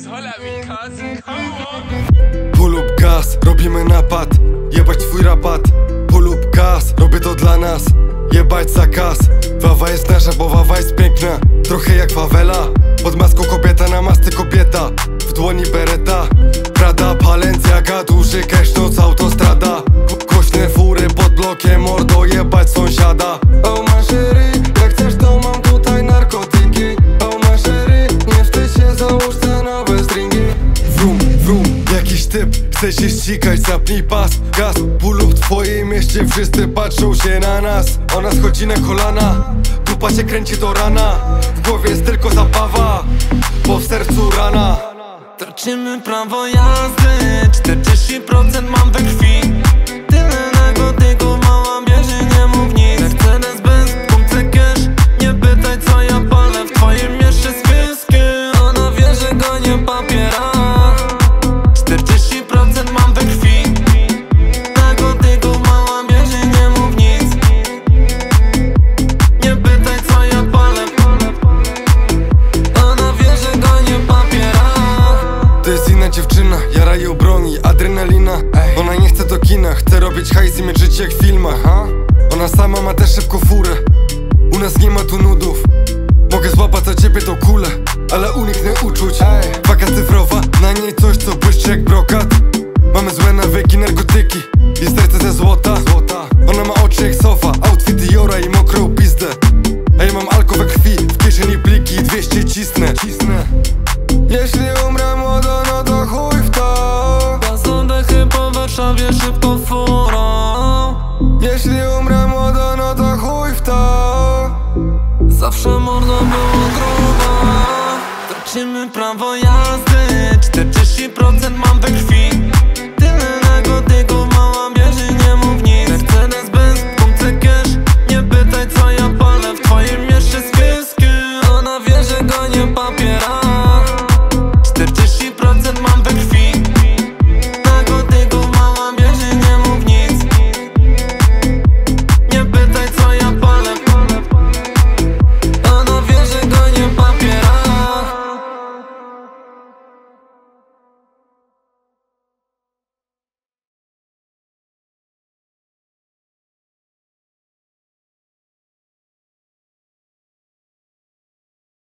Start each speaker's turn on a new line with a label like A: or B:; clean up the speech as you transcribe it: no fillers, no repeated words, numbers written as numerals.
A: Pull lub gaz, robimy napad. Jebać twój rapat. Pull lub gaz, robię to dla nas. Jebać zakaz. Wawa jest nasza, bo wawa jest piękna. Trochę jak fawela. Pod maską kobieta, na masty kobieta. W dłoni bereta. Prada, Balenciaga, duży cash, noc, autostrada. Głośne fury pod blokiem, mordo, jebać sąsiada. Oh ma chérie, jak chcesz to mam tutaj narkotyki. Oh ma chérie, nie wstydź się, załóż te nowe stringi. Wrum, wrum, jakiś typ chce się ścigać, zapnij pas, gaz. Pull lub w twoim mieście, wszyscy patrzą się na nas. Ona schodzi na kolana, dupa się kręci do rana. W głowie jest tylko zabawa, bo w sercu rana.
B: Tracimy prawo jazdy, 40% mam we krwi. Tyle narkotyków, mała bierze, nie mów nic. Mercedes Benz, kupce cash, nie pytaj co ja palę. W twoim mieście z whisky, ona wie, że gonię papiera. 40% mam we krwi. Narkotyków, mała bierze, nie mów nic. Nie pytaj co ja palę. Ona wie, że gonię papiera.
A: To jest inna dziewczyna, jara ją broni, adrenalina. Ona nie chce do kina, chce robić hajs i mieć życie jak w filmach. Ona sama ma też szybko furę. U nas nie ma tu nudów. Mogę złapać za ciebie tą kulę, ale uniknę uczuć. Waga cyfrowa, na niej coś co błyszczy jak brokat. Mamy złe nawyki, narkotyki i serce ze złota. Ona ma oczy jak sofa, outfit Diora i mokrą pizdę. A ja mam alko we krwi, w kieszeni pliki, 200 cisnę. Jeśli umrę młodo, no to chuj w to.
B: Gaz oddechy po Warszawie szybko furą.
A: Jeśli umrę młodo, no to chuj w to.
B: Zawsze mordo było grubo. Tracimy prawo jazdy, 40% mam we krwi.